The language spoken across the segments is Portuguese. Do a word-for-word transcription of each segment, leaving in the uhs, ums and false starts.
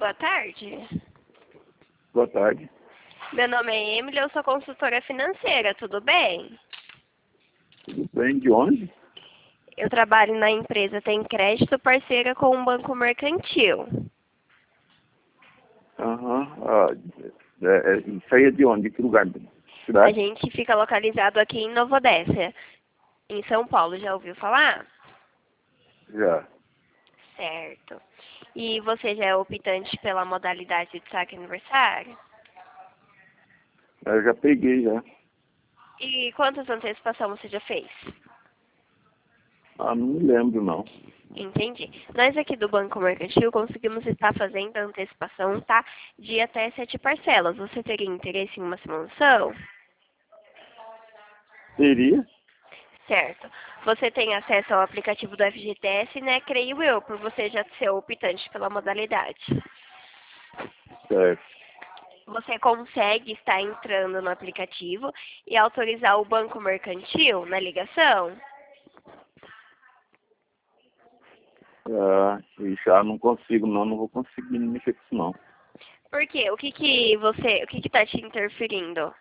Boa tarde. Boa tarde. Meu nome é Emily, eu sou consultora financeira, tudo bem? Tudo bem? De onde? Eu trabalho na empresa Tem Crédito, parceira com um banco mercantil. Aham. Ah, é, é, isso aí é de onde? De que lugar? A Cidade? gente fica localizado aqui em Nova Odessa, em São Paulo, já ouviu falar? Já. Certo. E você já é optante pela modalidade de saque aniversário? Eu já peguei, já. E quantas antecipação você já fez? Ah, não me lembro, não. Entendi. Nós aqui do Banco Mercantil conseguimos estar fazendo a antecipação, tá? De até sete parcelas. Você teria interesse em uma simulação? Teria? Certo. Você tem acesso ao aplicativo do F G T S, né? Creio eu, por você já ser optante pela modalidade. Certo. Você consegue estar entrando no aplicativo e autorizar o Banco Mercantil na ligação? Ah, e já não consigo, não. Não vou conseguir mexer com isso, não. Por quê? O que que você, o que que tá te interferindo?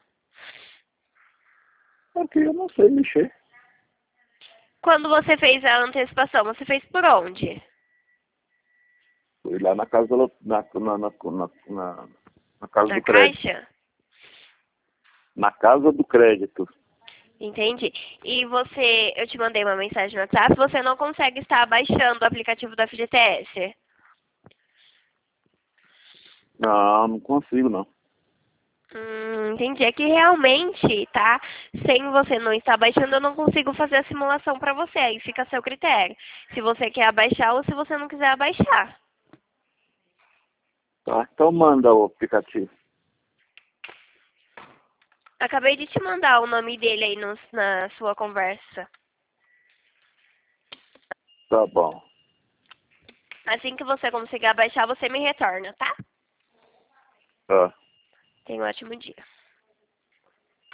Porque eu não sei mexer. Quando você fez a antecipação, você fez por onde? Fui lá na casa, do- na, na, na, na, na, na casa Na do crédito. Caixa? Na casa do crédito. Entendi. E você, eu te mandei uma mensagem no WhatsApp, você não consegue estar baixando o aplicativo do F G T S? Não, não consigo, não. Hum, entendi. É que realmente, tá? Sem você não estar baixando, eu não consigo fazer a simulação pra você. Aí fica a seu critério. Se você quer abaixar ou se você não quiser abaixar. Tá? Então manda o aplicativo. Acabei de te mandar o nome dele aí no- na sua conversa. Tá bom. Assim que você conseguir abaixar, você me retorna, tá? Tá. Tenha um ótimo dia.